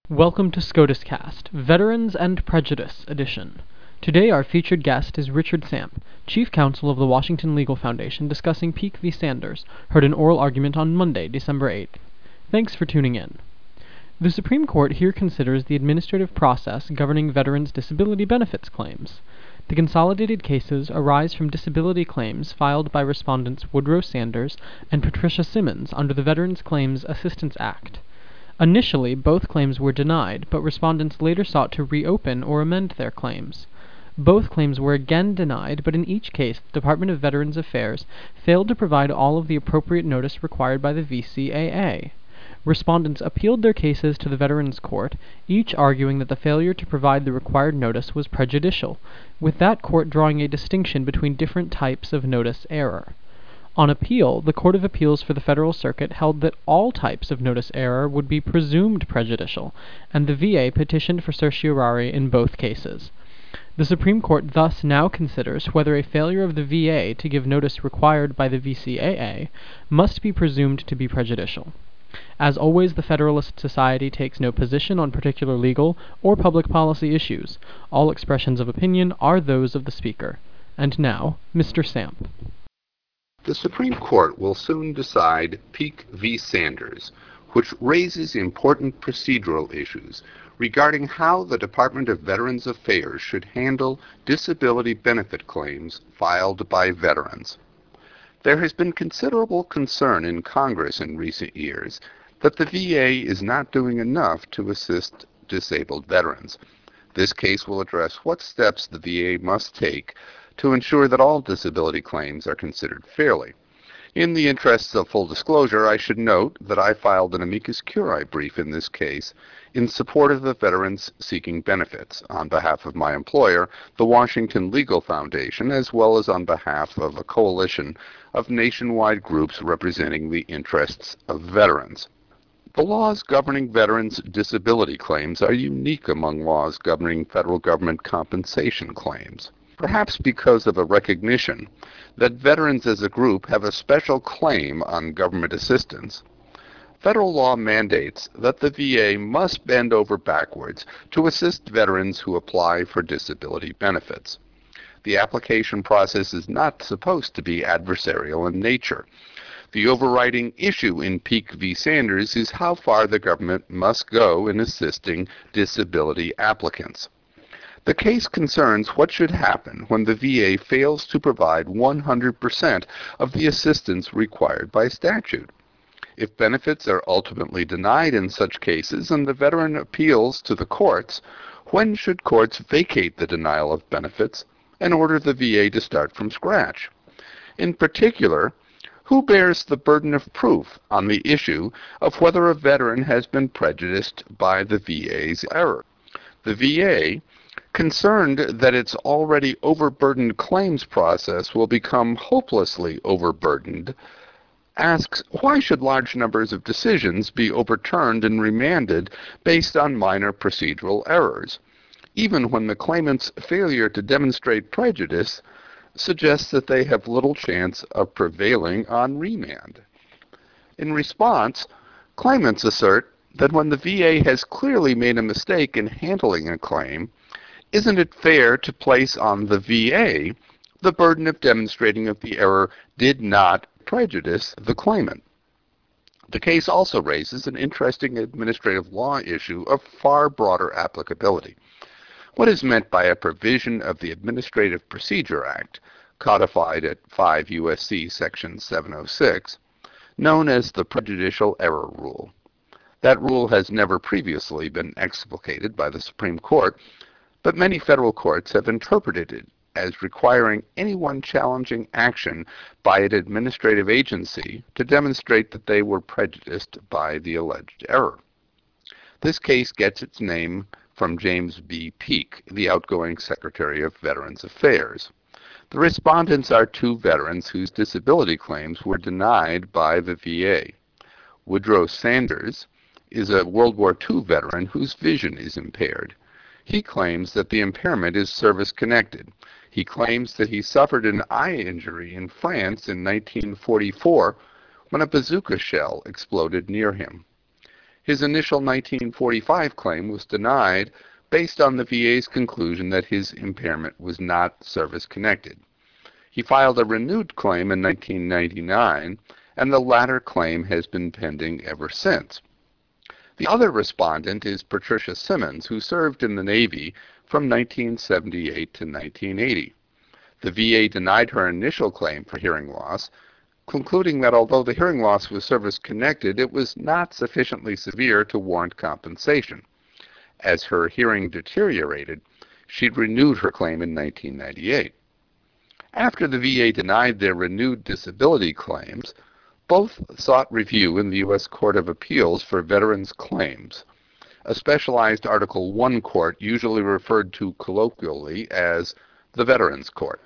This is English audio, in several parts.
Welcome to SCOTUScast, Veterans and Prejudice Edition. Today our featured guest is Richard Samp, Chief Counsel of the Washington Legal Foundation, discussing Peek v. Sanders, heard in oral argument on Monday, December 8th. Thanks for tuning in. The Supreme Court here considers the administrative process governing veterans' disability benefits claims. The consolidated cases arise from disability claims filed by respondents Woodrow Sanders and Patricia Simmons under the Veterans Claims Assistance Act. Initially, both claims were denied, but respondents later sought to reopen or amend their claims. Both claims were again denied, but in each case, the Department of Veterans Affairs failed to provide all of the appropriate notice required by the VCAA. Respondents appealed their cases to the Veterans Court, each arguing that the failure to provide the required notice was prejudicial, with that court drawing a distinction between different types of notice error. On appeal, the Court of Appeals for the Federal Circuit held that all types of notice error would be presumed prejudicial, and the VA petitioned for certiorari in both cases. The Supreme Court thus now considers whether a failure of the VA to give notice required by the VCAA must be presumed to be prejudicial. As always, the Federalist Society takes no position on particular legal or public policy issues. All expressions of opinion are those of the speaker. And now, Mr. Samp. The Supreme Court will soon decide Peek v. Sanders, which raises important procedural issues regarding how the Department of Veterans Affairs should handle disability benefit claims filed by veterans. There has been considerable concern in Congress in recent years that the VA is not doing enough to assist disabled veterans. This case will address what steps the VA must take to ensure that all disability claims are considered fairly. In the interests of full disclosure, I should note that I filed an amicus curiae brief in this case in support of the veterans seeking benefits on behalf of my employer, the Washington Legal Foundation, as well as on behalf of a coalition of nationwide groups representing the interests of veterans. The laws governing veterans' disability claims are unique among laws governing federal government compensation claims. Perhaps because of a recognition that veterans as a group have a special claim on government assistance, federal law mandates that the VA must bend over backwards to assist veterans who apply for disability benefits. The application process is not supposed to be adversarial in nature. The overriding issue in Peek v. Sanders is how far the government must go in assisting disability applicants. The case concerns what should happen when the VA fails to provide 100% of the assistance required by statute. If benefits are ultimately denied in such cases and the veteran appeals to the courts, when should courts vacate the denial of benefits and order the VA to start from scratch? In particular, who bears the burden of proof on the issue of whether a veteran has been prejudiced by the VA's error? The VA, concerned that its already overburdened claims process will become hopelessly overburdened, asks why should large numbers of decisions be overturned and remanded based on minor procedural errors, even when the claimant's failure to demonstrate prejudice suggests that they have little chance of prevailing on remand. In response, claimants assert that when the VA has clearly made a mistake in handling a claim, isn't it fair to place on the VA the burden of demonstrating that the error did not prejudice the claimant? The case also raises an interesting administrative law issue of far broader applicability. What is meant by a provision of the Administrative Procedure Act, codified at 5 U.S.C. Section 706, known as the prejudicial error rule? That rule has never previously been explicated by the Supreme Court, but many federal courts have interpreted it as requiring anyone challenging action by an administrative agency to demonstrate that they were prejudiced by the alleged error. This case gets its name from James B. Peek, the outgoing Secretary of Veterans Affairs. The respondents are two veterans whose disability claims were denied by the VA. Woodrow Sanders is a World War II veteran whose vision is impaired. He claims that the impairment is service-connected. He claims that he suffered an eye injury in France in 1944 when a bazooka shell exploded near him. His initial 1945 claim was denied based on the VA's conclusion that his impairment was not service-connected. He filed a renewed claim in 1999, and the latter claim has been pending ever since. The other respondent is Patricia Simmons, who served in the Navy from 1978 to 1980. The VA denied her initial claim for hearing loss, concluding that although the hearing loss was service-connected, it was not sufficiently severe to warrant compensation. As her hearing deteriorated, she renewed her claim in 1998. After the VA denied their renewed disability claims, both sought review in the U.S. Court of Appeals for Veterans Claims, a specialized Article I court usually referred to colloquially as the Veterans Court.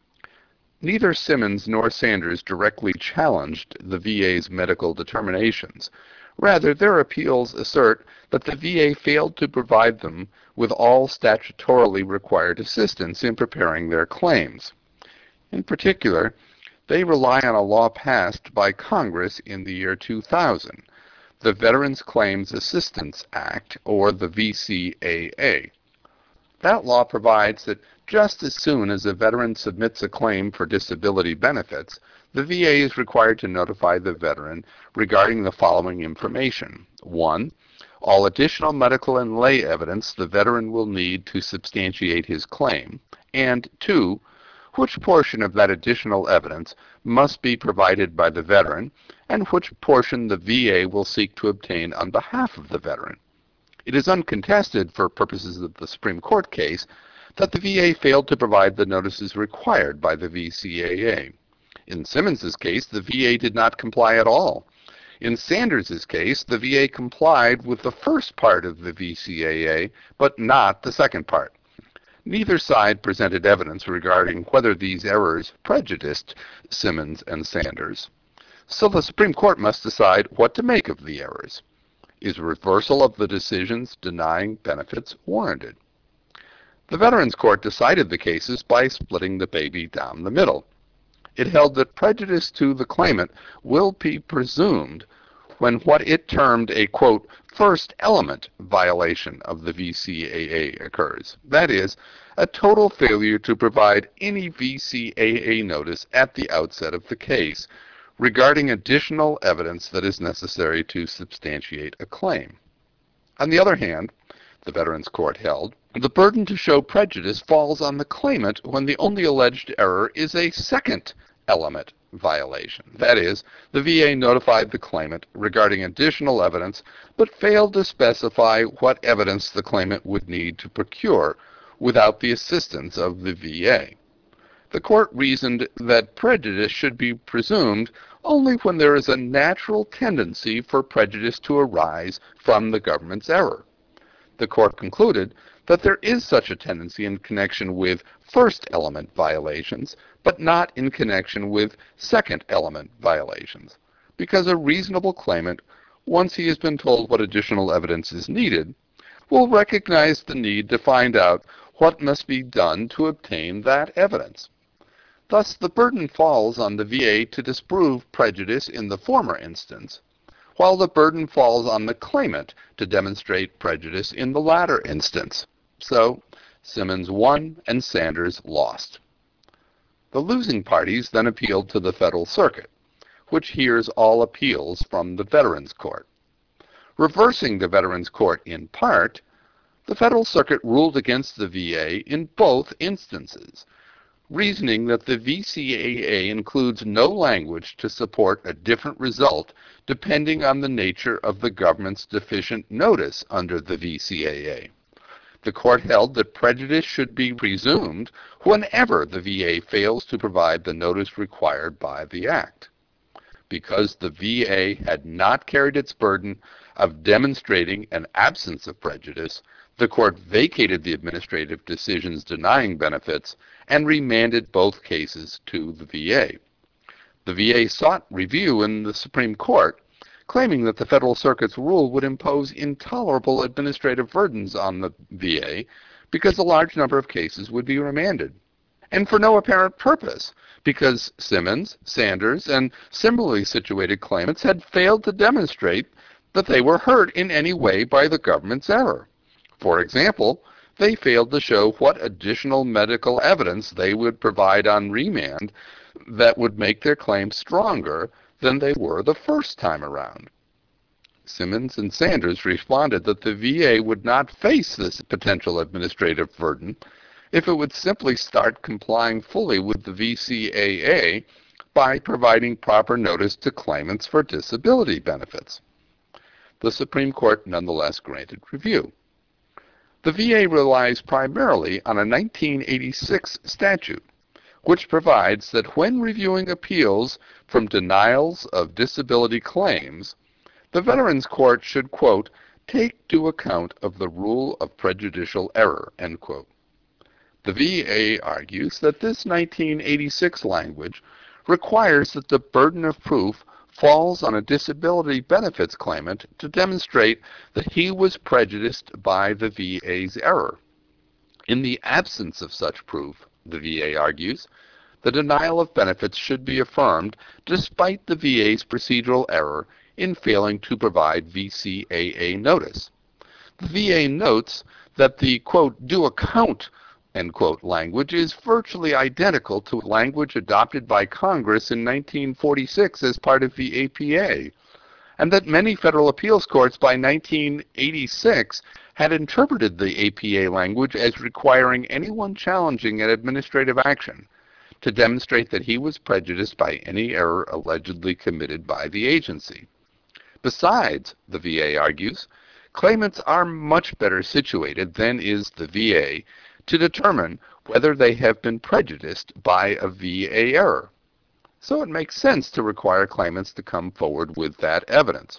Neither Simmons nor Sanders directly challenged the VA's medical determinations. Rather, their appeals assert that the VA failed to provide them with all statutorily required assistance in preparing their claims. In particular, they rely on a law passed by Congress in the year 2000, the Veterans Claims Assistance Act, or the VCAA. That law provides that just as soon as a veteran submits a claim for disability benefits, the VA is required to notify the veteran regarding the following information. 1. All additional medical and lay evidence the veteran will need to substantiate his claim. And 2. Which portion of that additional evidence must be provided by the veteran, and which portion the VA will seek to obtain on behalf of the veteran. It is uncontested for purposes of the Supreme Court case that the VA failed to provide the notices required by the VCAA. In Simmons's case, the VA did not comply at all. In Sanders's case, the VA complied with the first part of the VCAA, but not the second part. Neither side presented evidence regarding whether these errors prejudiced Simmons and Sanders. So the Supreme Court must decide what to make of the errors. Is reversal of the decisions denying benefits warranted? The Veterans Court decided the cases by splitting the baby down the middle. It held that prejudice to the claimant will be presumed when what it termed a, quote, first element violation of the VCAA occurs. That is, a total failure to provide any VCAA notice at the outset of the case regarding additional evidence that is necessary to substantiate a claim. On the other hand, the Veterans Court held, the burden to show prejudice falls on the claimant when the only alleged error is a second element violation. That is, the VA notified the claimant regarding additional evidence, but failed to specify what evidence the claimant would need to procure without the assistance of the VA. The court reasoned that prejudice should be presumed only when there is a natural tendency for prejudice to arise from the government's error. The court concluded that there is such a tendency in connection with first element violations, but not in connection with second element violations, because a reasonable claimant, once he has been told what additional evidence is needed, will recognize the need to find out what must be done to obtain that evidence. Thus, the burden falls on the VA to disprove prejudice in the former instance, while the burden falls on the claimant to demonstrate prejudice in the latter instance. So, Simmons won and Sanders lost. The losing parties then appealed to the Federal Circuit, which hears all appeals from the Veterans Court. Reversing the Veterans Court in part, the Federal Circuit ruled against the VA in both instances, reasoning that the VCAA includes no language to support a different result depending on the nature of the government's deficient notice under the VCAA. The court held that prejudice should be presumed whenever the VA fails to provide the notice required by the Act. Because the VA had not carried its burden of demonstrating an absence of prejudice, the court vacated the administrative decisions denying benefits and remanded both cases to the VA. The VA sought review in the Supreme Court, claiming that the Federal Circuit's rule would impose intolerable administrative burdens on the VA because a large number of cases would be remanded. And for no apparent purpose, because Simmons, Sanders, and similarly situated claimants had failed to demonstrate that they were hurt in any way by the government's error. For example, they failed to show what additional medical evidence they would provide on remand that would make their claims stronger than they were the first time around. Simmons and Sanders responded that the VA would not face this potential administrative burden if it would simply start complying fully with the VCAA by providing proper notice to claimants for disability benefits. The Supreme Court nonetheless granted review. The VA relies primarily on a 1986 statute, which provides that when reviewing appeals from denials of disability claims, the Veterans Court should, quote, take due account of the rule of prejudicial error, end quote. The VA argues that this 1986 language requires that the burden of proof falls on a disability benefits claimant to demonstrate that he was prejudiced by the VA's error. In the absence of such proof, the VA argues, the denial of benefits should be affirmed despite the VA's procedural error in failing to provide VCAA notice. The VA notes that the, quote, due account, end quote, language is virtually identical to language adopted by Congress in 1946 as part of the APA, and that many federal appeals courts by 1986 had interpreted the APA language as requiring anyone challenging an administrative action to demonstrate that he was prejudiced by any error allegedly committed by the agency. Besides, the VA argues, claimants are much better situated than is the VA to determine whether they have been prejudiced by a VA error. So it makes sense to require claimants to come forward with that evidence.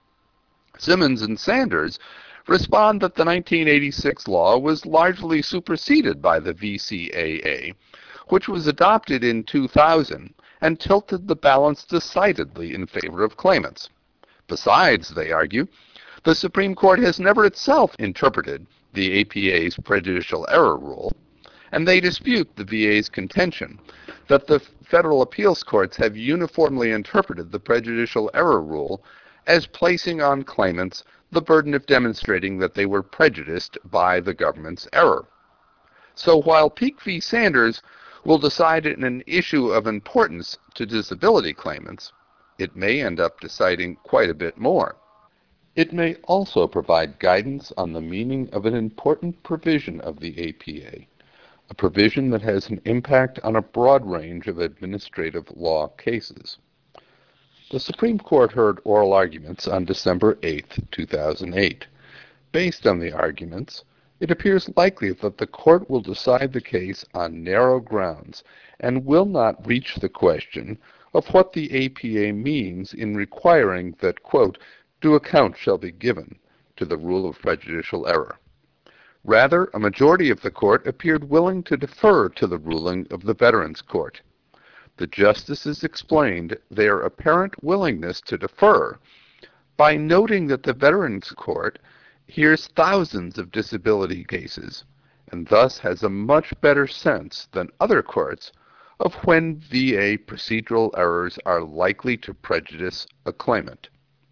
Simmons and Sanders respond that the 1986 law was largely superseded by the VCAA, which was adopted in 2000 and tilted the balance decidedly in favor of claimants. Besides, they argue, the Supreme Court has never itself interpreted the APA's prejudicial error rule, and they dispute the VA's contention that the federal appeals courts have uniformly interpreted the prejudicial error rule as placing on claimants the burden of demonstrating that they were prejudiced by the government's error. So while Peek v. Sanders will decide an issue of importance to disability claimants, it may end up deciding quite a bit more. It may also provide guidance on the meaning of an important provision of the APA, a provision that has an impact on a broad range of administrative law cases. The Supreme Court heard oral arguments on December 8, 2008. Based on the arguments, it appears likely that the court will decide the case on narrow grounds and will not reach the question of what the APA means in requiring that, quote, due account shall be given to the rule of prejudicial error. Rather, a majority of the court appeared willing to defer to the ruling of the Veterans Court. The justices explained their apparent willingness to defer by noting that the Veterans Court hears thousands of disability cases and thus has a much better sense than other courts of when VA procedural errors are likely to prejudice a claimant.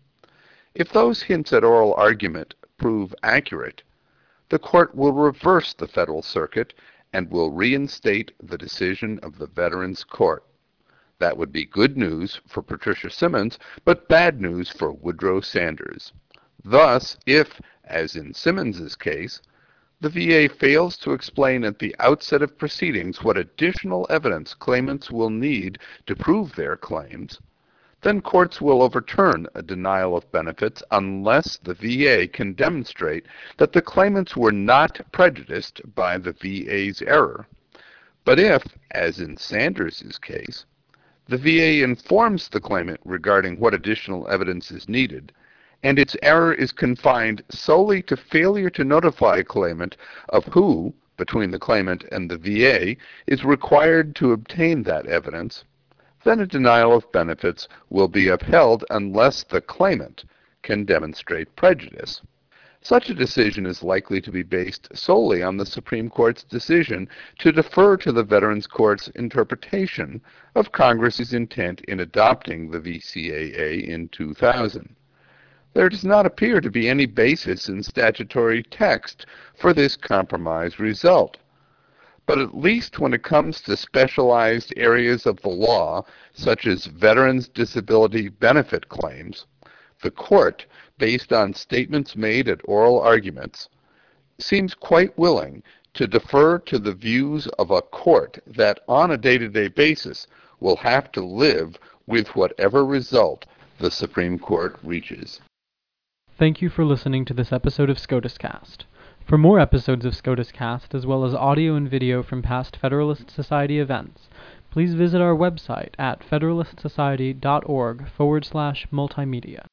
If those hints at oral argument prove accurate, the court will reverse the Federal Circuit and will reinstate the decision of the Veterans Court. That would be good news for Patricia Simmons, but bad news for Woodrow Sanders. Thus, if, as in Simmons's case, the VA fails to explain at the outset of proceedings what additional evidence claimants will need to prove their claims, then courts will overturn a denial of benefits unless the VA can demonstrate that the claimants were not prejudiced by the VA's error. But if, as in Sanders' case, the VA informs the claimant regarding what additional evidence is needed, and its error is confined solely to failure to notify a claimant of who, between the claimant and the VA, is required to obtain that evidence, then a denial of benefits will be upheld unless the claimant can demonstrate prejudice. Such a decision is likely to be based solely on the Supreme Court's decision to defer to the Veterans Court's interpretation of Congress's intent in adopting the VCAA in 2000. There does not appear to be any basis in statutory text for this compromise result. But at least when it comes to specialized areas of the law, such as veterans' disability benefit claims, the court, based on statements made at oral arguments, seems quite willing to defer to the views of a court that on a day-to-day basis will have to live with whatever result the Supreme Court reaches. Thank you for listening to this episode of SCOTUScast. For more episodes of SCOTUScast, as well as audio and video from past Federalist Society events, please visit our website at federalistsociety.org/multimedia.